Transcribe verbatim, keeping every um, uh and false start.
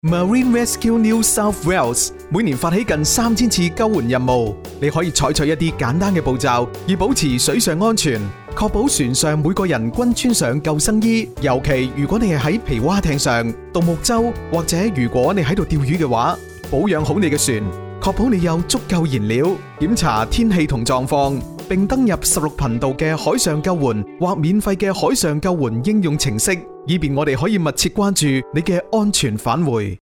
Marine Rescue New South Wales 每年發起近三千次救援任務，你可以採取一啲簡單嘅步驟，以保持水上安全，確保船上每個人均穿上救生衣。尤其如果你係喺皮划艇上、獨木舟，或者如果你喺度釣魚嘅話，保養好你嘅船，確保你有足夠燃料，檢查天氣同狀況，並登入十六頻道嘅海上救援或免費嘅海上救援應用程式，以便我哋可以密切關注你嘅安全返回。